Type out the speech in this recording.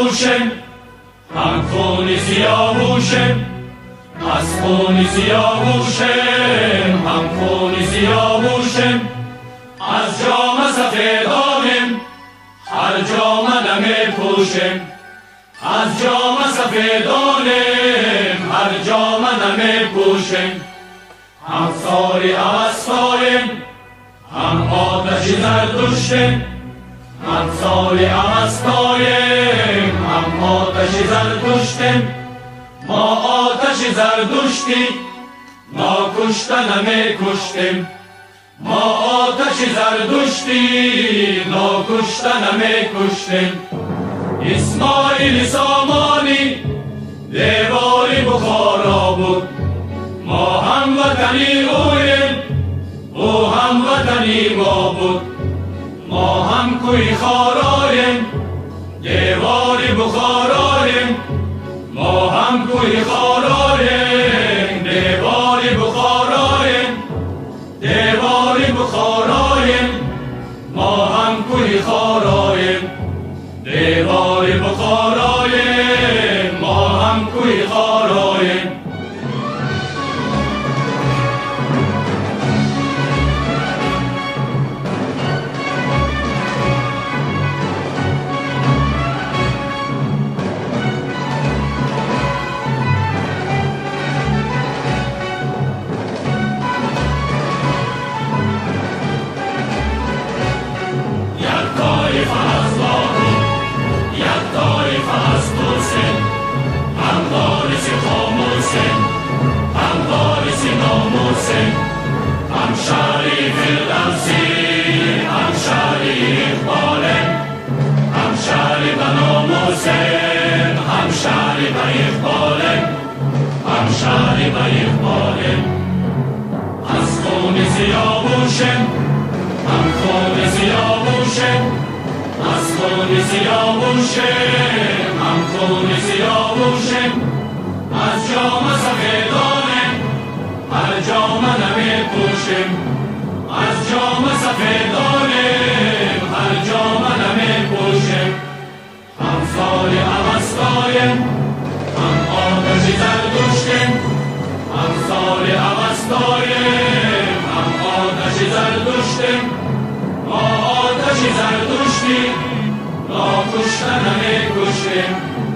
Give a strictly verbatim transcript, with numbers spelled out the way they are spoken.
سیاوشیم، هم خون سیاوشیم، از خون سیاوشیم، هم خون سیاوشیم. از جام سفیدانیم، هر جامه نمی پوشیم. از جام سفیدانیم، هر جامه نمی پوشیم. هم ساری اوستاییم، هم آتش زردشتیم. هم ساری اوستاییم، هم آتش زردشتیم. ما آتش زردشتی، ما کشته نمی کشتیم. ما آتش زردشتی، ناکشته نمی کشتیم. اسماعیل سامانی دیواری بخارا بود. ما هم وطنی اویم، او هم وطنی ما بود. ما هم کوی خارایم، دیواری بخارایم. ما هم کوی خارایم، دیواری بخارایم. دیواری بخارایم، ما هم کوی خارایم. دیواری بخارایم، ما هم کوی خارایم. هم شهری فردوسی، هم شهری اقبالیم. هم شهری به ناموسیم، هم شهری به اقبالیم. هم شهری به اقبالیم. از خون سیاوشیم، هم خون سیاوشیم. از خون سیاوشیم، هم خون سیاوشیم. از جام سفیدانیم، هر جامه نمی پوشیم. از جام سفیدانیم، هر جامه نمی پوشیم. هم ساری اوستاییم، هم آتش زردشتیم. هم ساری اوستاییم، هم آتش زردشتیم. ما آتش زردشتی، ناکشته نمی کشتیم.